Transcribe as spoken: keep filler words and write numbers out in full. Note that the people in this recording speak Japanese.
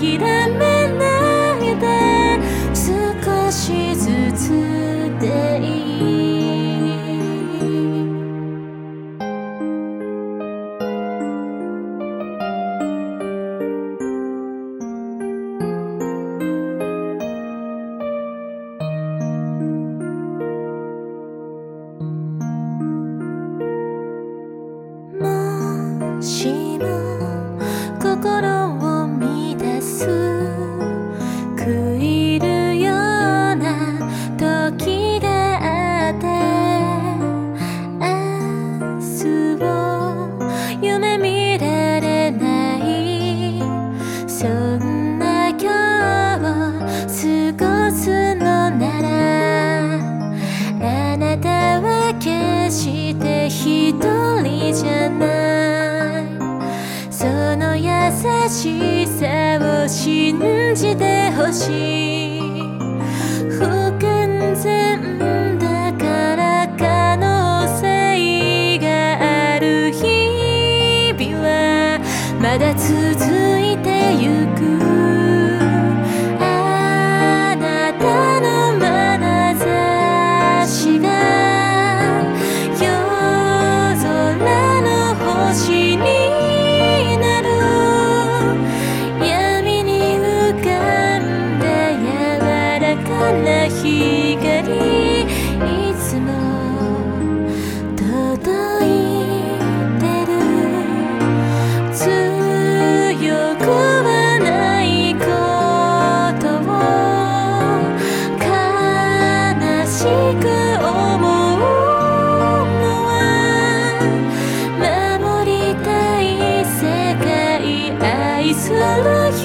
諦めないで少しずつでいいもしも心を乱す悔いるような時があって明日を夢見られないそんな今日を過ごすのならあなたは決して一人じゃないその優しさを信じてほしい不完全だから可能性がある日々はまだ続いてゆくあなたの眼差しが夜空の星になる闇に浮かんだ柔らかな光いつも届いてる強くはないことを悲しく思うのは守りたい世界愛する